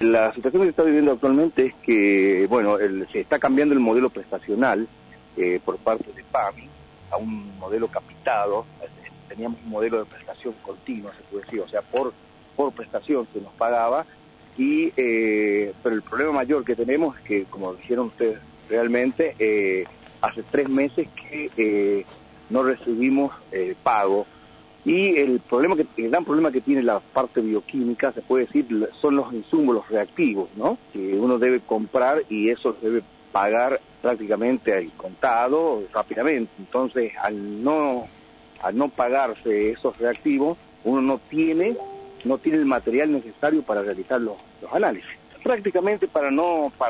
La situación que se está viviendo actualmente es que, bueno, se está cambiando el modelo prestacional por parte de PAMI a un modelo capitado. Teníamos un modelo de prestación continua, se puede decir, o sea, por prestación se nos pagaba, pero el problema mayor que tenemos es que, como dijeron ustedes realmente, hace 3 meses que no recibimos pago. Y el gran problema que tiene la parte bioquímica, se puede decir, son los insumos, los reactivos, ¿no? Que uno debe comprar y eso se debe pagar prácticamente al contado rápidamente. Entonces, al no pagarse esos reactivos, uno no tiene el material necesario para realizar los análisis. Prácticamente para que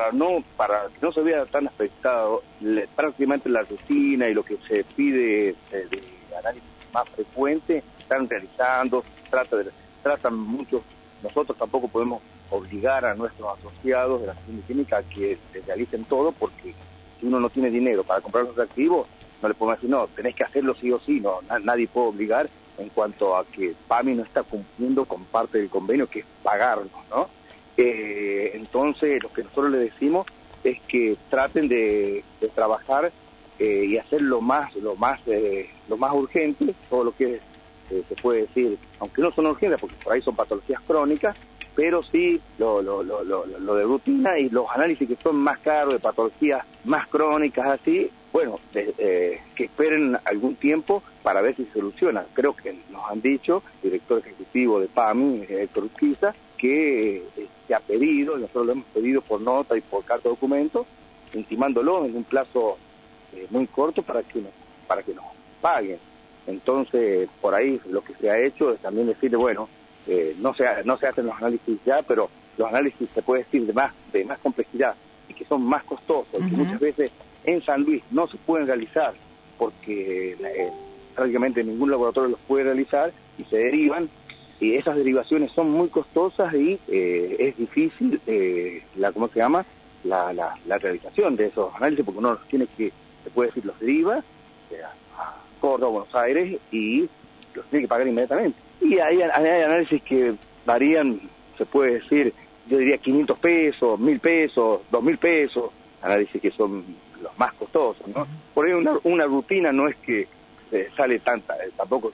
no se vea tan afectado prácticamente la rutina y lo que se pide de análisis más frecuente, están realizando, tratan mucho. Nosotros tampoco podemos obligar a nuestros asociados de la química a que se realicen todo, porque si uno no tiene dinero para comprar los reactivos, no le podemos decir, no, tenés que hacerlo sí o sí, no, nadie puede obligar en cuanto a que PAMI no está cumpliendo con parte del convenio, que es pagarnos, ¿no? Entonces, lo que nosotros le decimos es que traten de trabajar y hacer lo más urgente, todo lo que se puede decir, aunque no son urgentes, porque por ahí son patologías crónicas, pero sí lo de rutina y los análisis que son más caros, de patologías más crónicas, así, bueno, que esperen algún tiempo para ver si se soluciona. Creo que nos han dicho, el director ejecutivo de PAMI, Héctor Urquiza, que se ha pedido, y nosotros lo hemos pedido por nota y por carta de documento, intimándolo en un plazo muy corto para que nos paguen. Entonces, por ahí lo que se ha hecho es también decirle, bueno, no se hacen los análisis ya, pero los análisis se puede decir de más complejidad y que son más costosos, y que muchas veces en San Luis no se pueden realizar porque prácticamente ningún laboratorio los puede realizar y se derivan, y esas derivaciones son muy costosas y es difícil la realización de esos análisis, porque uno los tiene que, se puede decir, los deriva a Córdoba, Buenos Aires, y los tiene que pagar inmediatamente. Y hay análisis que varían, se puede decir, yo diría 500 pesos, 1.000 pesos, 2.000 pesos, análisis que son los más costosos, ¿no? Por ahí una rutina no es que sale tampoco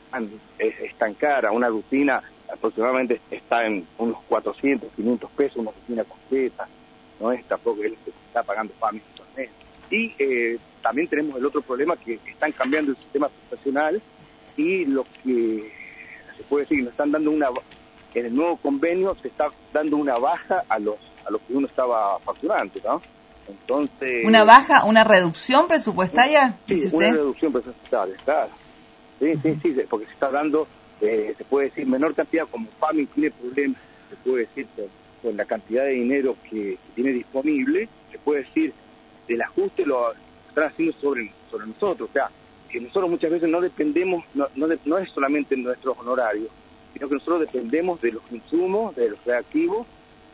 es tan cara. Una rutina aproximadamente está en unos 400, 500 pesos, una rutina completa, no es tampoco el que se está pagando PAMI actualmente. Y también tenemos el otro problema, que están cambiando el sistema prestacional, y lo que se puede decir, nos están dando en el nuevo convenio se está dando una baja a los que uno estaba facturando, ¿no? Entonces, ¿una baja, una reducción presupuestaria? Sí, una reducción presupuestaria, claro. Sí, porque se está dando, se puede decir, menor cantidad, como PAMI tiene problemas, se puede decir, con la cantidad de dinero que tiene disponible, se puede decir, el ajuste lo están haciendo sobre nosotros. O sea, que nosotros muchas veces no dependemos, no es solamente nuestros honorarios, sino que nosotros dependemos de los insumos, de los reactivos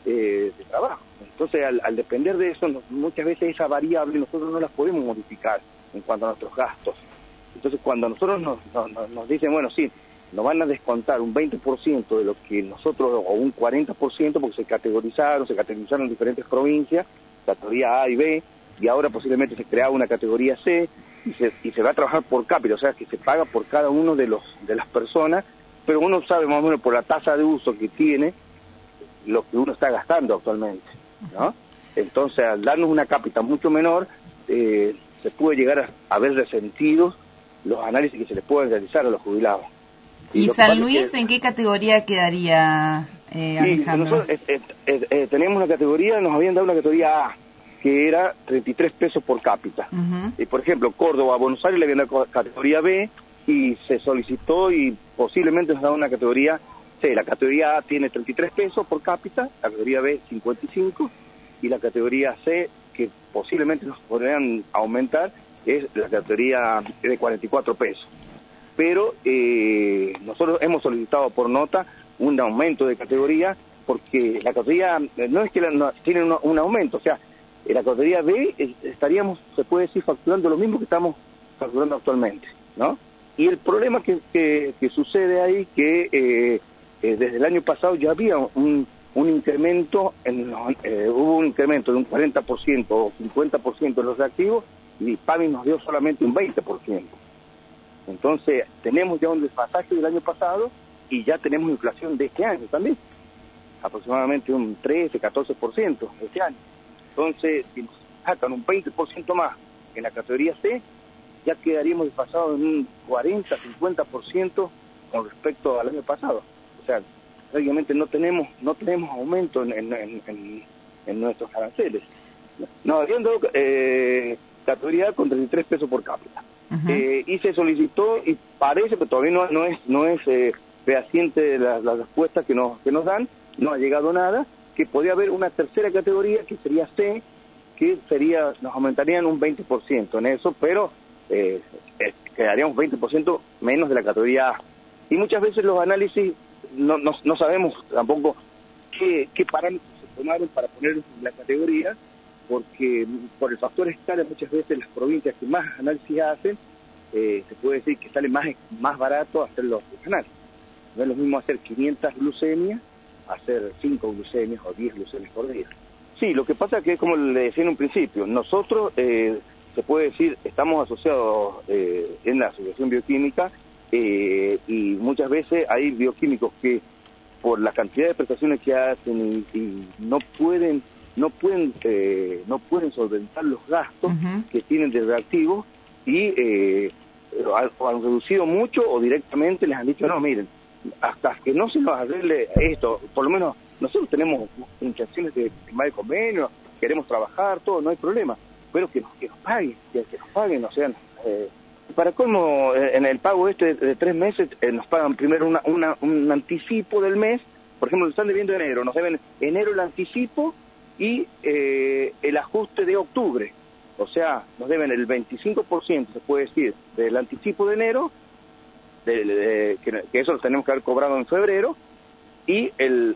de trabajo. Entonces, al depender de eso, muchas veces esa variable nosotros no la podemos modificar en cuanto a nuestros gastos. Entonces, cuando nosotros nos dicen, bueno, sí, nos van a descontar un 20% de lo que nosotros, o un 40%, porque se categorizaron en diferentes provincias, categoría A y B, y ahora posiblemente se crea una categoría C, y se va a trabajar por cápita, o sea, que se paga por cada uno de las personas, pero uno sabe más o menos por la tasa de uso que tiene lo que uno está gastando actualmente, ¿no? Entonces, al darnos una cápita mucho menor, se puede llegar a ver resentidos los análisis que se les pueden realizar a los jubilados. ¿Y San Luis en qué categoría quedaría, Alejandro? Nosotros tenemos una categoría, nos habían dado una categoría A, que era 33 pesos por cápita. Y por ejemplo, Córdoba, Buenos Aires le habían dado categoría B, y se solicitó y posiblemente nos da una categoría C. La categoría A tiene 33 pesos por cápita, la categoría B 55, y la categoría C, que posiblemente nos podrían aumentar, es la categoría de 44 pesos. Pero nosotros hemos solicitado por nota un aumento de categoría, porque la categoría no es que tiene un aumento, o sea, en la categoría B estaríamos, se puede decir, facturando lo mismo que estamos facturando actualmente, ¿no? Y el problema que sucede ahí, que desde el año pasado ya había un un incremento, hubo un incremento de un 40% o 50% de los reactivos, y PAMI nos dio solamente un 20%. Entonces, tenemos ya un desfasaje del año pasado y ya tenemos inflación de este año también, aproximadamente un 13-14% este año. Entonces, si nos sacan un 20% más en la categoría C, ya quedaríamos desfasados en un 40-50% con respecto al año pasado. O sea, prácticamente no tenemos aumento en nuestros aranceles. Nos habían dado categoría con 33 pesos por cápita. Y se solicitó, y parece que todavía no es fehaciente la respuesta que nos dan, no ha llegado nada, que podría haber una tercera categoría que sería C, que nos aumentarían un 20% en eso, pero quedaríamos 20% menos de la categoría A. Y muchas veces los análisis no sabemos tampoco qué parámetros se tomaron para poner la categoría, porque por el factor escala muchas veces las provincias que más análisis hacen, se puede decir que sale más barato hacer los análisis. No es lo mismo hacer 500 glucemias, hacer 5 glucemias o 10 glucemias por día. Sí, lo que pasa es que, como le decía en un principio, nosotros, se puede decir, estamos asociados en la Asociación Bioquímica, y muchas veces hay bioquímicos que por la cantidad de prestaciones que hacen y no pueden solventar los gastos que tienen de reactivos, y han reducido mucho o directamente les han dicho, no, miren, hasta que no se nos arregle esto, por lo menos nosotros tenemos intenciones de firmar el convenio, queremos trabajar, todo, no hay problema, pero que nos paguen, o sea, para colmo, en el pago de 3 meses, nos pagan primero un anticipo del mes. Por ejemplo, nos están debiendo enero, nos deben enero el anticipo y el ajuste de octubre. O sea, nos deben el 25%, se puede decir, del anticipo de enero, que eso lo tenemos que haber cobrado en febrero, y el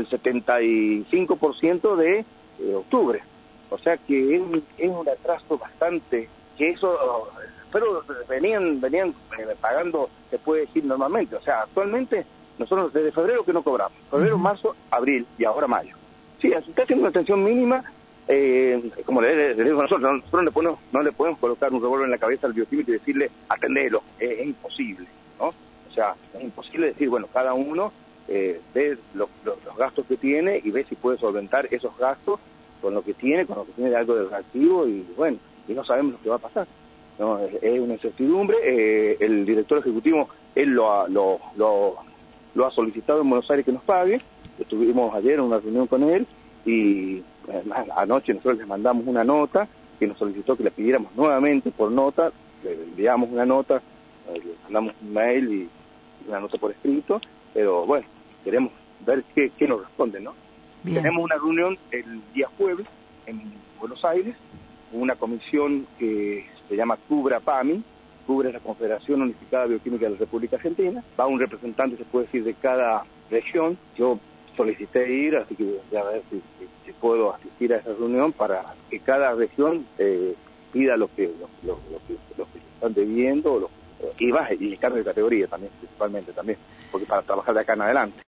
75% de octubre. O sea que es un atraso bastante, que eso, pero venían pagando, se puede decir, normalmente. O sea, actualmente nosotros desde febrero que no cobramos, febrero, marzo, abril y ahora mayo. Sí, se está haciendo una atención mínima, como le digo a nosotros no le podemos colocar un revólver en la cabeza al bioquímico y decirle, atendelo, es imposible, ¿no? O sea, es imposible decir, bueno, cada uno ve los gastos que tiene y ve si puede solventar esos gastos con lo que tiene de algo de reactivo, y bueno, y no sabemos lo que va a pasar, ¿no? Es una incertidumbre. El director ejecutivo, él lo ha solicitado en Buenos Aires que nos pague. Estuvimos ayer en una reunión con él, y además anoche nosotros les mandamos una nota que nos solicitó que le pidiéramos nuevamente por nota, le enviamos una nota, le mandamos un mail y una nota por escrito, pero bueno, queremos ver qué nos responden, ¿no? Bien. Tenemos una reunión el día jueves en Buenos Aires, una comisión que se llama CUBRA PAMI. CUBRA es la Confederación Unificada Bioquímica de la República Argentina. Va un representante, se puede decir, de cada región. Yo solicité ir, así que voy a ver si puedo asistir a esa reunión para que cada región pida lo que están debiendo, y el cambio de categoría también, principalmente también, porque para trabajar de acá en adelante.